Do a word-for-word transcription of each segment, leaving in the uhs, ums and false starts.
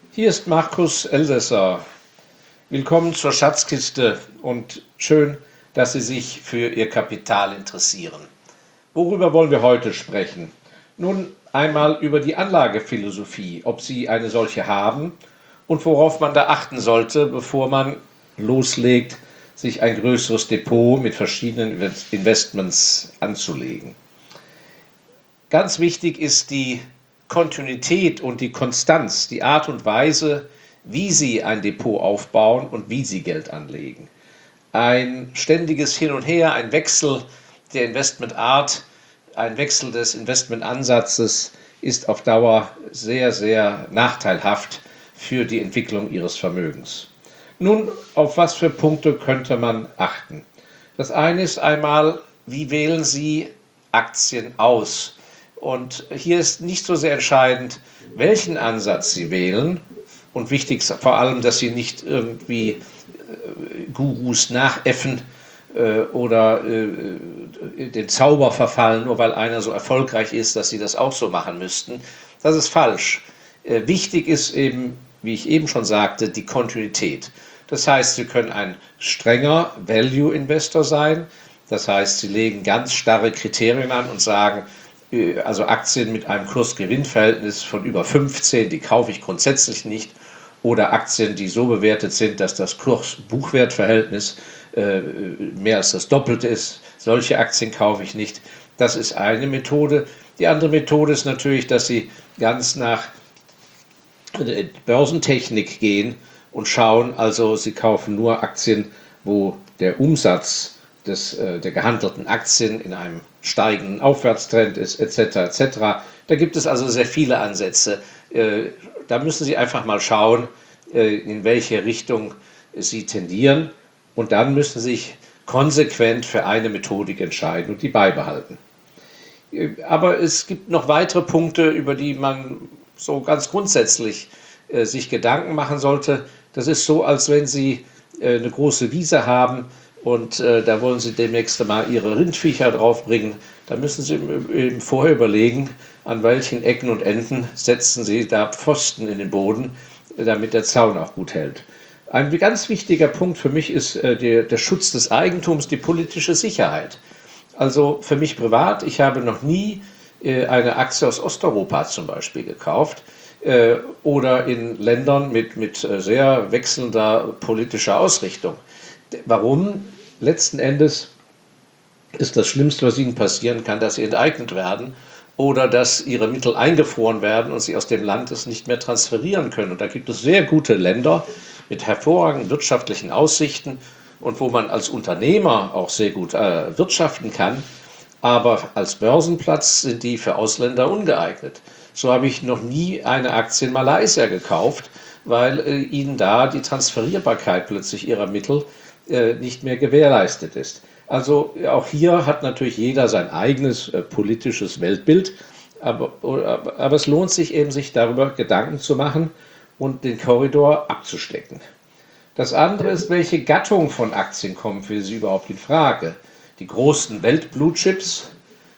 Hier ist Markus Elsässer. Willkommen zur Schatzkiste und schön, dass Sie sich für Ihr Kapital interessieren. Worüber wollen wir heute sprechen? Nun einmal über die Anlagephilosophie, ob Sie eine solche haben und worauf man da achten sollte, bevor man loslegt, sich ein größeres Depot mit verschiedenen Investments anzulegen. Ganz wichtig ist die Kontinuität und die Konstanz, die Art und Weise, wie Sie ein Depot aufbauen und wie Sie Geld anlegen. Ein ständiges Hin und Her, ein Wechsel der Investmentart, ein Wechsel des Investmentansatzes ist auf Dauer sehr, sehr nachteilhaft für die Entwicklung Ihres Vermögens. Nun, auf was für Punkte könnte man achten? Das eine ist einmal, wie wählen Sie Aktien aus? Und hier ist nicht so sehr entscheidend, welchen Ansatz Sie wählen. Und wichtig ist vor allem, dass Sie nicht irgendwie äh, Gurus nachäffen äh, oder äh, den Zauber verfallen, nur weil einer so erfolgreich ist, dass Sie das auch so machen müssten. Das ist falsch. Äh, wichtig ist eben, wie ich eben schon sagte, die Kontinuität. Das heißt, Sie können ein strenger Value-Investor sein. Das heißt, Sie legen ganz starre Kriterien an und sagen, also Aktien mit einem Kurs-Gewinn-Verhältnis von über fünfzehn, die kaufe ich grundsätzlich nicht. Oder Aktien, die so bewertet sind, dass das Kurs-Buchwert-Verhältnis äh, mehr als das Doppelte ist. Solche Aktien kaufe ich nicht. Das ist eine Methode. Die andere Methode ist natürlich, dass Sie ganz nach Börsentechnik gehen und schauen, also Sie kaufen nur Aktien, wo der Umsatz des, äh, der gehandelten Aktien in einem steigenden Aufwärtstrend ist, et cetera et cetera. Da gibt es also sehr viele Ansätze. Äh, da müssen Sie einfach mal schauen, äh, in welche Richtung Sie tendieren, und dann müssen Sie sich konsequent für eine Methodik entscheiden und die beibehalten. Äh, aber es gibt noch weitere Punkte, über die man so ganz grundsätzlich äh, sich Gedanken machen sollte. Das ist so, als wenn Sie äh, eine große Wiese haben und äh, da wollen Sie demnächst mal Ihre Rindviecher draufbringen. Da müssen Sie eben vorher überlegen, an welchen Ecken und Enden setzen Sie da Pfosten in den Boden, damit der Zaun auch gut hält. Ein ganz wichtiger Punkt für mich ist äh, der, der Schutz des Eigentums, die politische Sicherheit. Also für mich privat, ich habe noch nie äh, eine Aktie aus Osteuropa zum Beispiel gekauft äh, oder in Ländern mit, mit äh, sehr wechselnder politischer Ausrichtung. Warum? Letzten Endes ist das Schlimmste, was Ihnen passieren kann, dass Sie enteignet werden oder dass Ihre Mittel eingefroren werden und Sie aus dem Land es nicht mehr transferieren können. Und da gibt es sehr gute Länder mit hervorragenden wirtschaftlichen Aussichten und wo man als Unternehmer auch sehr gut äh, wirtschaften kann. Aber als Börsenplatz sind die für Ausländer ungeeignet. So habe ich noch nie eine Aktie in Malaysia gekauft, weil äh, ihnen da die Transferierbarkeit plötzlich ihrer Mittel äh, nicht mehr gewährleistet ist. Also auch hier hat natürlich jeder sein eigenes äh, politisches Weltbild, aber, aber, aber es lohnt sich eben, sich darüber Gedanken zu machen und den Korridor abzustecken. Das andere ist, welche Gattung von Aktien kommen für Sie überhaupt in Frage? Die großen Welt-Blue-Chips,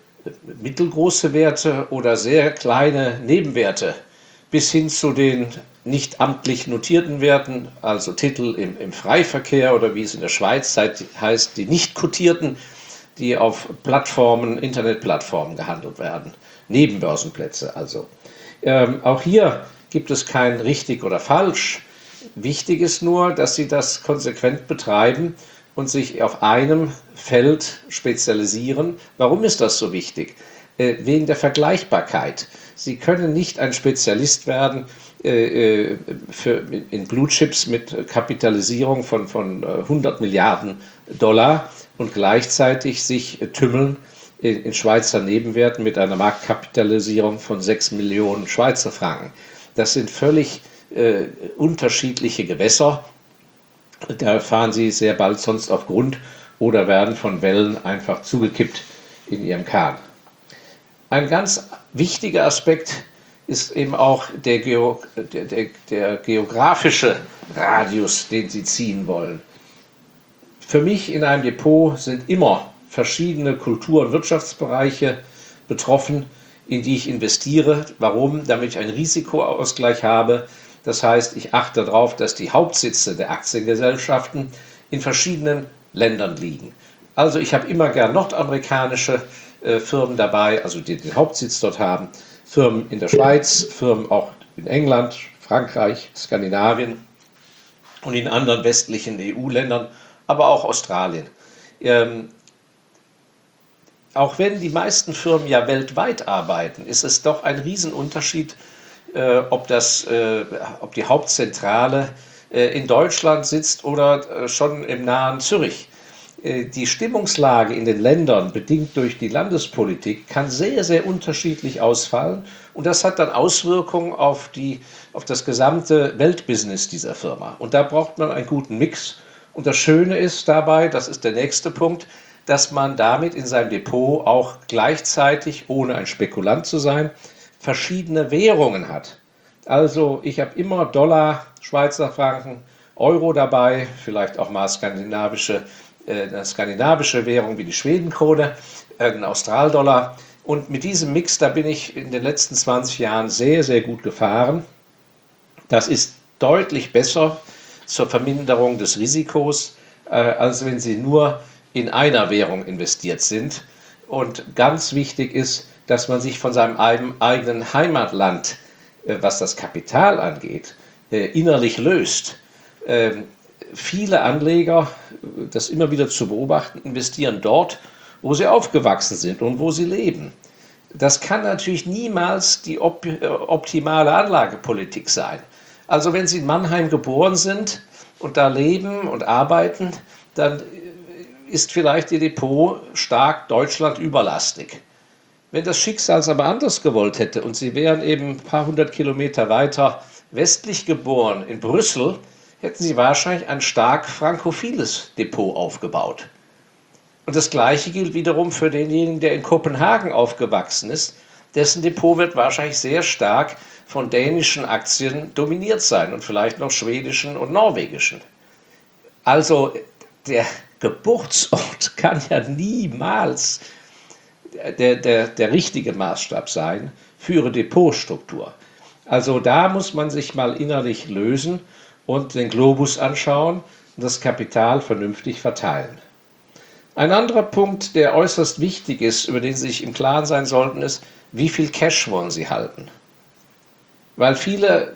mittelgroße Werte oder sehr kleine Nebenwerte, bis hin zu den nicht amtlich notierten Werten, also Titel im, im Freiverkehr oder wie es in der Schweiz heißt, die nicht kotierten, die auf Plattformen, Internetplattformen gehandelt werden, Nebenbörsenplätze also. Ähm, auch hier gibt es kein richtig oder falsch. Wichtig ist nur, dass Sie das konsequent betreiben und sich auf einem Feld spezialisieren. Warum ist das so wichtig? Äh, wegen der Vergleichbarkeit. Sie können nicht ein Spezialist werden äh, für, in Blue Chips mit Kapitalisierung von, von hundert Milliarden Dollar und gleichzeitig sich äh, tümmeln in, in Schweizer Nebenwerten mit einer Marktkapitalisierung von sechs Millionen Schweizer Franken. Das sind völlig äh, unterschiedliche Gewässer. Da fahren Sie sehr bald sonst auf Grund oder werden von Wellen einfach zugekippt in Ihrem Kahn. Ein ganz wichtiger Aspekt ist eben auch der, Geo, der, der, der geografische Radius, den Sie ziehen wollen. Für mich in einem Depot sind immer verschiedene Kultur- und Wirtschaftsbereiche betroffen, in die ich investiere. Warum? Damit ich einen Risikoausgleich habe. Das heißt, ich achte darauf, dass die Hauptsitze der Aktiengesellschaften in verschiedenen Ländern liegen. Also ich habe immer gern nordamerikanische äh, Firmen dabei, also die den Hauptsitz dort haben, Firmen in der Schweiz, Firmen auch in England, Frankreich, Skandinavien und in anderen westlichen E U-Ländern, aber auch Australien. Ähm, auch wenn die meisten Firmen ja weltweit arbeiten, ist es doch ein Riesenunterschied, äh, ob, das, äh, ob die Hauptzentrale äh, in Deutschland sitzt oder äh, schon im nahen Zürich. Äh, die Stimmungslage in den Ländern, bedingt durch die Landespolitik, kann sehr, sehr unterschiedlich ausfallen. Und das hat dann Auswirkungen auf, die, auf das gesamte Weltbusiness dieser Firma. Und da braucht man einen guten Mix. Und das Schöne ist dabei, das ist der nächste Punkt, dass man damit in seinem Depot auch gleichzeitig, ohne ein Spekulant zu sein, verschiedene Währungen hat. Also ich habe immer Dollar, Schweizer Franken, Euro dabei, vielleicht auch mal skandinavische, äh, eine skandinavische Währung wie die Schwedenkrone, äh, ein Australdollar. Und mit diesem Mix, da bin ich in den letzten zwanzig Jahren sehr, sehr gut gefahren. Das ist deutlich besser zur Verminderung des Risikos, äh, als wenn Sie nur in einer Währung investiert sind. Und ganz wichtig ist, dass man sich von seinem eigenen Heimatland, äh, was das Kapital angeht, äh, innerlich löst. Ähm, viele Anleger, das immer wieder zu beobachten, investieren dort, wo sie aufgewachsen sind und wo sie leben. Das kann natürlich niemals die op- äh, optimale Anlagepolitik sein. Also wenn Sie in Mannheim geboren sind und da leben und arbeiten, dann ist vielleicht Ihr Depot stark Deutschland überlastig. Wenn das Schicksal es aber anders gewollt hätte und Sie wären eben ein paar hundert Kilometer weiter westlich geboren, in Brüssel, hätten Sie wahrscheinlich ein stark frankophiles Depot aufgebaut. Und das Gleiche gilt wiederum für denjenigen, der in Kopenhagen aufgewachsen ist. Dessen Depot wird wahrscheinlich sehr stark von dänischen Aktien dominiert sein und vielleicht noch schwedischen und norwegischen. Also der Geburtsort kann ja niemals der, der, der richtige Maßstab sein für Ihre Depotstruktur. Also da muss man sich mal innerlich lösen und den Globus anschauen und das Kapital vernünftig verteilen. Ein anderer Punkt, der äußerst wichtig ist, über den Sie sich im Klaren sein sollten, ist, wie viel Cash wollen Sie halten? Weil viele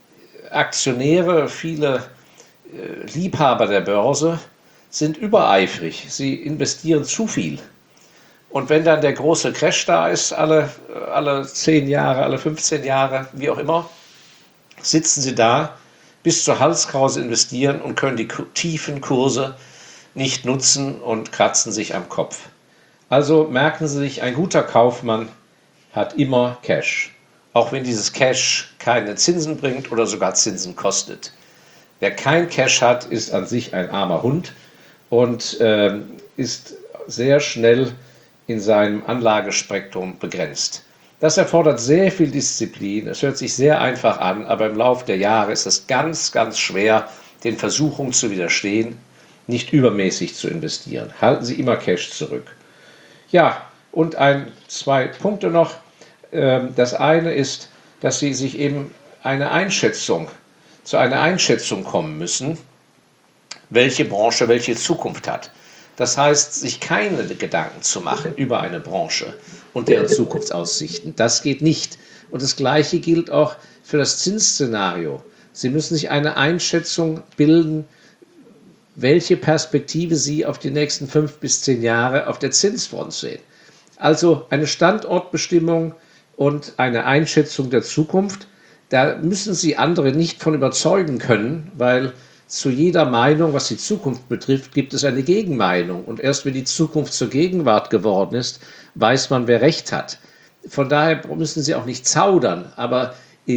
Aktionäre, viele äh, Liebhaber der Börse sind übereifrig. Sie investieren zu viel. Und wenn dann der große Crash da ist, alle, alle zehn Jahre, alle fünfzehn Jahre, wie auch immer, sitzen Sie da, bis zur Halskrause investieren und können die tiefen Kurse nicht nutzen und kratzen sich am Kopf. Also merken Sie sich, ein guter Kaufmann hat immer Cash. Auch wenn dieses Cash keine Zinsen bringt oder sogar Zinsen kostet. Wer kein Cash hat, ist an sich ein armer Hund und äh, ist sehr schnell in seinem Anlagespektrum begrenzt. Das erfordert sehr viel Disziplin. Es hört sich sehr einfach an, aber im Laufe der Jahre ist es ganz, ganz schwer, den Versuchungen zu widerstehen, nicht übermäßig zu investieren. Halten Sie immer Cash zurück. Ja, und ein, zwei Punkte noch. Das eine ist, dass Sie sich eben eine Einschätzung, zu einer Einschätzung kommen müssen, welche Branche welche Zukunft hat. Das heißt, sich keine Gedanken zu machen über eine Branche und deren Zukunftsaussichten. Das geht nicht. Und das Gleiche gilt auch für das Zinsszenario. Sie müssen sich eine Einschätzung bilden, welche Perspektive Sie auf die nächsten fünf bis zehn Jahre auf der Zinsfront sehen. Also eine Standortbestimmung und eine Einschätzung der Zukunft. Da müssen Sie andere nicht von überzeugen können, weil zu jeder Meinung, was die Zukunft betrifft, gibt es eine Gegenmeinung. Und erst wenn die Zukunft zur Gegenwart geworden ist, weiß man, wer Recht hat. Von daher müssen Sie auch nicht zaudern. Aber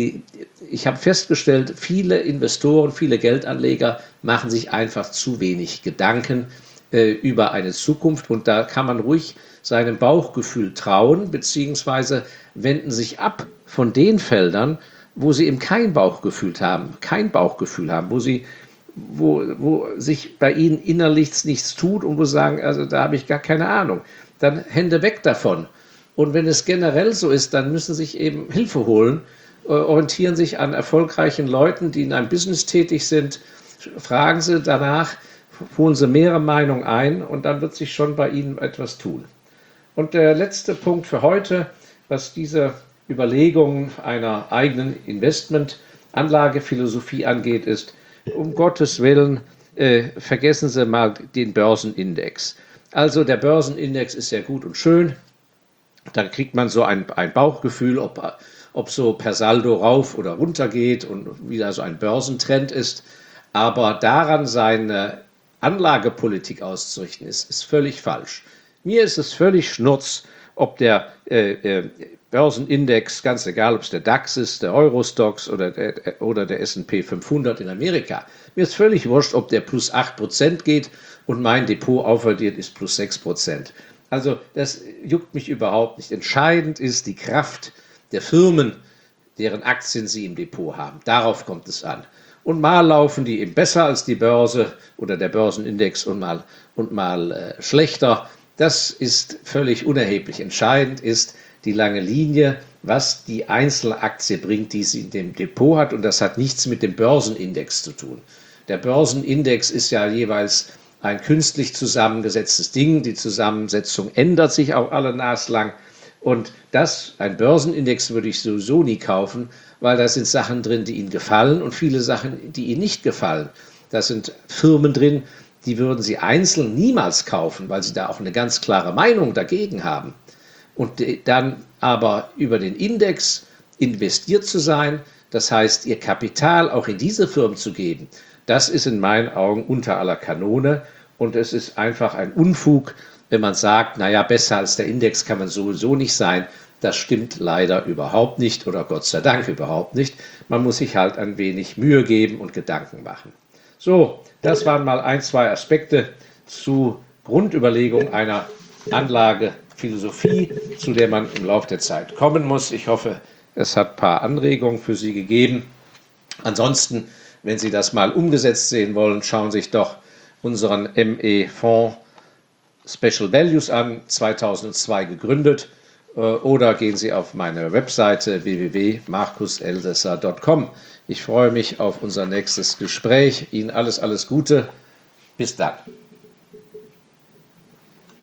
ich habe festgestellt, viele Investoren, viele Geldanleger machen sich einfach zu wenig Gedanken äh, über eine Zukunft. Und da kann man ruhig seinem Bauchgefühl trauen, beziehungsweise wenden sich ab von den Feldern, wo sie eben kein Bauchgefühl haben, kein Bauchgefühl haben, wo sie Wo, wo sich bei Ihnen innerlich nichts tut und wo Sie sagen, also da habe ich gar keine Ahnung, dann Hände weg davon. Und wenn es generell so ist, dann müssen Sie sich eben Hilfe holen äh, orientieren sich an erfolgreichen Leuten, die in einem Business tätig sind. Fragen Sie danach, holen Sie mehrere Meinungen ein und dann wird sich schon bei Ihnen etwas tun. Und der letzte Punkt für heute, was diese Überlegungen einer eigenen Investmentanlagephilosophie angeht, ist, um Gottes Willen, äh, vergessen Sie mal den Börsenindex. Also der Börsenindex ist ja gut und schön, dann kriegt man so ein, ein Bauchgefühl, ob, ob so per Saldo rauf oder runter geht und wieder so ein Börsentrend ist. Aber daran seine Anlagepolitik auszurichten, ist, ist völlig falsch. Mir ist es völlig schnurz, ob der äh, äh, Börsenindex, ganz egal, ob es der DAX ist, der Eurostoxx oder der, oder der S und P fünfhundert in Amerika. Mir ist völlig wurscht, ob der plus acht Prozent geht und mein Depot aufaddiert ist plus sechs Prozent. Also das juckt mich überhaupt nicht. Entscheidend ist die Kraft der Firmen, deren Aktien sie im Depot haben. Darauf kommt es an. Und mal laufen die eben besser als die Börse oder der Börsenindex und mal, und mal äh, schlechter. Das ist völlig unerheblich. Entscheidend ist die lange Linie, was die einzelne Aktie bringt, die sie in dem Depot hat. Und das hat nichts mit dem Börsenindex zu tun. Der Börsenindex ist ja jeweils ein künstlich zusammengesetztes Ding. Die Zusammensetzung ändert sich auch alle naslang. Und das, ein Börsenindex würde ich sowieso nie kaufen, weil da sind Sachen drin, die Ihnen gefallen und viele Sachen, die Ihnen nicht gefallen. Da sind Firmen drin, die würden Sie einzeln niemals kaufen, weil Sie da auch eine ganz klare Meinung dagegen haben. Und dann aber über den Index investiert zu sein, das heißt, Ihr Kapital auch in diese Firmen zu geben, das ist in meinen Augen unter aller Kanone und es ist einfach ein Unfug, wenn man sagt, naja, besser als der Index kann man sowieso nicht sein. Das stimmt leider überhaupt nicht oder Gott sei Dank überhaupt nicht. Man muss sich halt ein wenig Mühe geben und Gedanken machen. So, das waren mal ein, zwei Aspekte zu Grundüberlegung einer Anlagephilosophie, zu der man im Laufe der Zeit kommen muss. Ich hoffe, es hat ein paar Anregungen für Sie gegeben. Ansonsten, wenn Sie das mal umgesetzt sehen wollen, schauen Sie sich doch unseren M E-Fonds Special Values an, zweitausendzwei gegründet, oder gehen Sie auf meine Webseite w w w punkt markus elsässer punkt com. Ich freue mich auf unser nächstes Gespräch. Ihnen alles, alles Gute. Bis dann.